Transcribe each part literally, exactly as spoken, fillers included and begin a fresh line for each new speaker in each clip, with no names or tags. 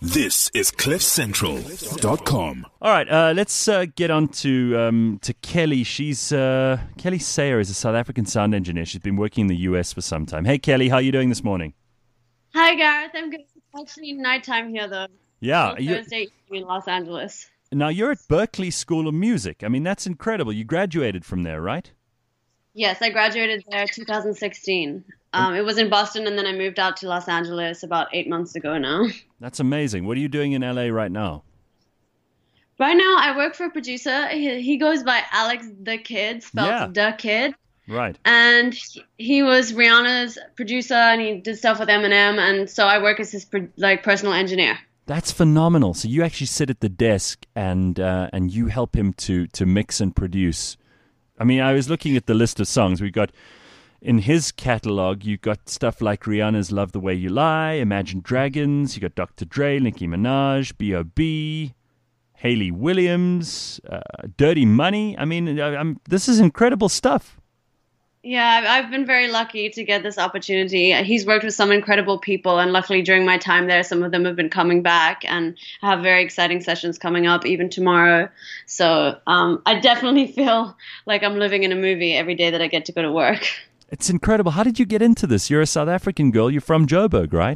This is cliff central dot com.
All right, uh, let's uh, get on to um, to Kelly. She's uh, Kelly Sayer is a South African sound engineer. She's been working in the U S for some time. Hey, Kelly, how are you doing this morning?
Hi, Gareth. I'm good. It's actually nighttime here, though.
Yeah,
It's Thursday evening in Los Angeles.
Now you're at Berklee School of Music. I mean, that's incredible. You graduated from there, right?
Yes, I graduated there two thousand sixteen. Um, it was in Boston, and then I moved out to Los Angeles about eight months ago now.
That's amazing. What are you doing in L A right now?
Right now, I work for a producer. He, he goes by Alex the Kid, spelled
Yeah.
the Kid.
Right.
And he, he was Rihanna's producer, and he did stuff with Eminem, and so I work as his pro- like personal engineer.
That's phenomenal. So you actually sit at the desk and uh, and you help him to to mix and produce. I mean, I was looking at the list of songs. We've got, in his catalog, you've got stuff like Rihanna's Love the Way You Lie, Imagine Dragons, you got Doctor Dre, Nicki Minaj, B O B, Hayley Williams, uh, Dirty Money. I mean, I, I'm, this is incredible stuff.
Yeah, I've been very lucky to get this opportunity. He's worked with some incredible people, and luckily during my time there, some of them have been coming back, and I have very exciting sessions coming up, even tomorrow. So um, I definitely feel like I'm living in a movie every day that I get to go to work.
It's incredible. How did you get into this? You're a South African girl. You're from Joburg, right?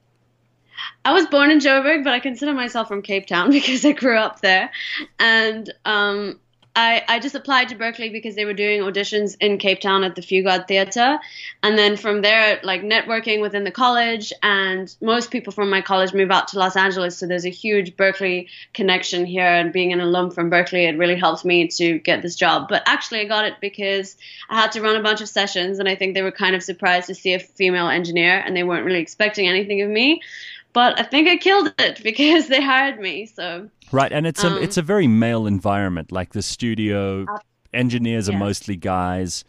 I was born in Joburg, but I consider myself from Cape Town because I grew up there. And um, I, I just applied to Berklee because they were doing auditions in Cape Town at the Fugard Theatre. And then from there, like networking within the college, and most people from my college move out to Los Angeles. So there's a huge Berklee connection here, and being an alum from Berklee, it really helped me to get this job. But actually I got it because I had to run a bunch of sessions, and I think they were kind of surprised to see a female engineer, and they weren't really expecting anything of me. But I think I killed it because they hired me. So
Right, and it's a
Um,
it's a very male environment. Like the studio,
Uh,
engineers are
yes.
mostly guys.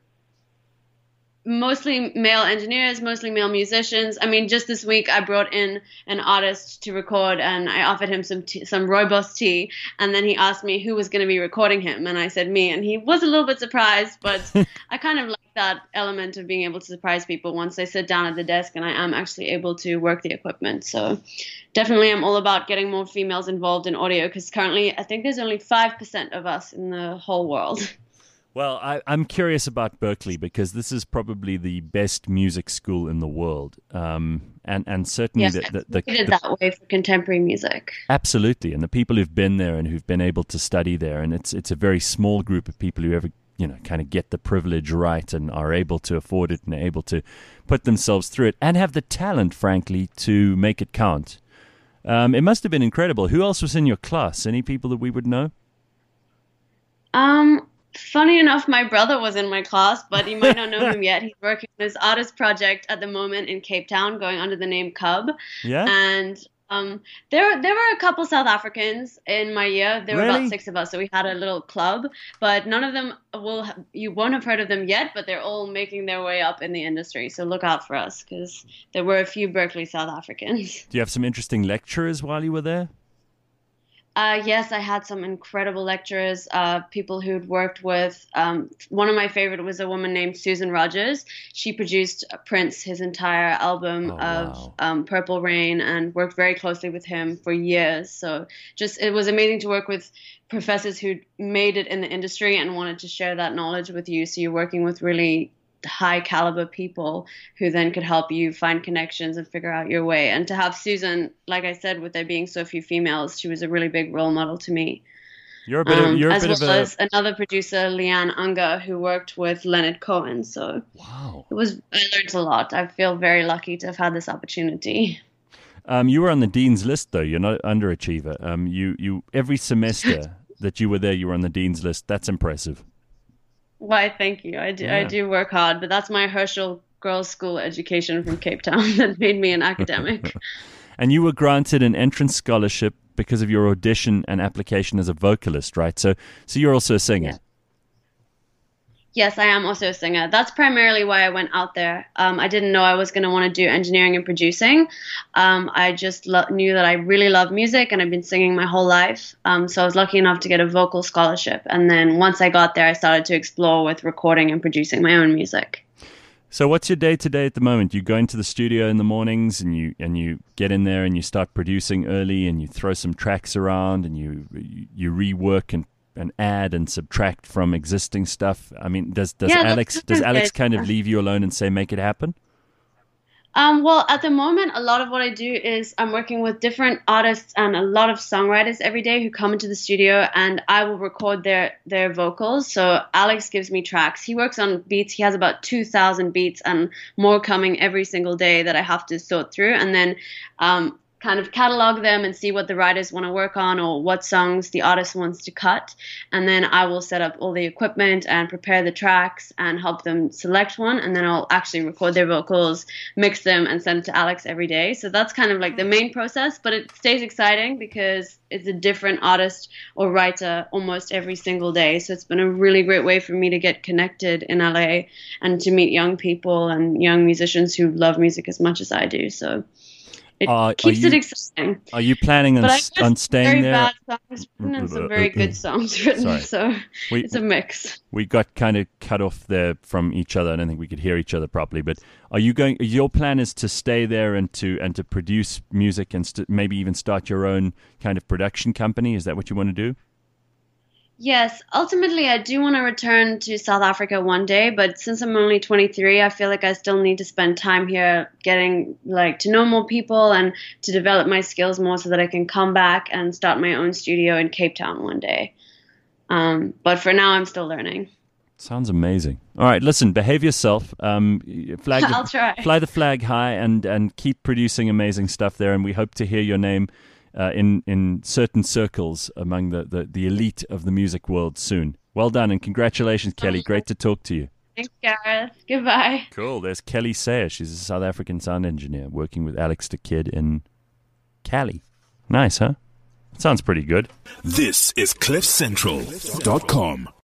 mostly male engineers, mostly male musicians. I mean, just this week I brought in an artist to record, and I offered him some tea, some rooibos tea, and then he asked me who was going to be recording him, and I said me, and he was a little bit surprised, but I kind of like that element of being able to surprise people once they sit down at the desk and I am actually able to work the equipment. So definitely I'm all about getting more females involved in audio, because currently I think there's only five percent of us in the whole world.
Well, I, I'm curious about Berklee because this is probably the best music school in the world, um, and and certainly
Yes,
the, the, the,
I did
the
that way for contemporary music.
absolutely, and the people who've been there and who've been able to study there, and it's it's a very small group of people who ever you know kind of get the privilege right and are able to afford it and are able to put themselves through it and have the talent, frankly, to make it count. Um, it must have been incredible. Who else was in your class? Any people that we would know?
Um, funny enough, my brother was in my class, but you might not know him yet. He's working on his artist project at the moment in Cape Town, going under the name Cub.
Yeah.
And um, there there were a couple South Africans in my year. There were
Really?
about six of us, so we had a little club. But none of them will ha- you won't have heard of them yet. But they're all making their way up in the industry. So look out for us, because there were a few Berklee South Africans.
Do you have some interesting lecturers while you were there?
Uh, yes, I had some incredible lecturers, uh, people who'd worked with. Um, one of my favorite was a woman named Susan Rogers. She produced Prince, his entire album
Oh,
of
wow.
um, Purple Rain, and worked very closely with him for years. So just it was amazing to work with professors who made it in the industry and wanted to share that knowledge with you. So you're working with really high caliber people who then could help you find connections and figure out your way. And to have Susan, like I said, with there being so few females, she was a really big role model to me.
You're a bit of
Um,
you're a
as
bit
well
of a
as another producer, Leanne Unger, who worked with Leonard Cohen. So
wow.
it was I learned a lot. I feel very lucky to have had this opportunity.
Um, you were on the dean's list, though. You're not underachiever. Um, you you every semester that you were there, you were on the dean's list. That's impressive.
Why, thank you. I do, I
Yeah.
do work hard, but that's my Herschel Girls' School education from Cape Town that made me an academic.
And you were granted an entrance scholarship because of your audition and application as a vocalist, right? So, so you're also a singer.
Yeah. Yes, I am also a singer. That's primarily why I went out there. Um, I didn't know I was going to want to do engineering and producing. Um, I just lo- knew that I really love music, and I've been singing my whole life. Um, so I was lucky enough to get a vocal scholarship. And then once I got there, I started to explore with recording and producing my own music.
So what's your day to day at the moment? You go into the studio in the mornings and you and you get in there and you start producing early and you throw some tracks around and you you rework and, and add and subtract from existing stuff. I mean, does does
Yeah,
Alex
that's
does
good.
Alex kind of leave you alone and say make it happen?
Um, well, at the moment, a lot of what I do is I'm working with different artists and a lot of songwriters every day who come into the studio, and I will record their their vocals. So Alex gives me tracks. He works on beats. He has about two thousand beats and more coming every single day that I have to sort through, and then um, kind of catalog them and see what the writers want to work on or what songs the artist wants to cut. And then I will set up all the equipment and prepare the tracks and help them select one. And then I'll actually record their vocals, mix them, and send it to Alex every day. So that's kind of like the main process, but it stays exciting because it's a different artist or writer almost every single day. So it's been a really great way for me to get connected in L A and to meet young people and young musicians who love music as much as I do. So it
Uh,
keeps
are you-
it exciting.
Are you planning on
But I
s-
guess
on staying
very
there?
bad songs written and some very good songs written,
Sorry.
so
We-
it's a mix.
We got kind of cut off there from each other. I don't think we could hear each other properly. But are you going? Your plan is to stay there and to and to produce music and st- maybe even start your own kind of production company. Is that what you want to do?
Yes, ultimately I do want to return to South Africa one day, but since I'm only twenty-three, I feel like I still need to spend time here getting like to know more people and to develop my skills more so that I can come back and start my own studio in Cape Town one day. Um, but for now, I'm still learning.
Sounds amazing. All right, listen, behave yourself. Um, flag the,
I'll try.
Fly the flag high and, and keep producing amazing stuff there. And we hope to hear your name uh, in, in certain circles among the, the, the elite of the music world soon. Well done and congratulations, Kelly. Great to talk to you.
Thanks, Gareth. Goodbye.
Cool. There's Kelly Sayer. She's a South African sound engineer working with Alex the Kid in Cali. Nice, huh? Sounds pretty good.
This is cliff central dot com.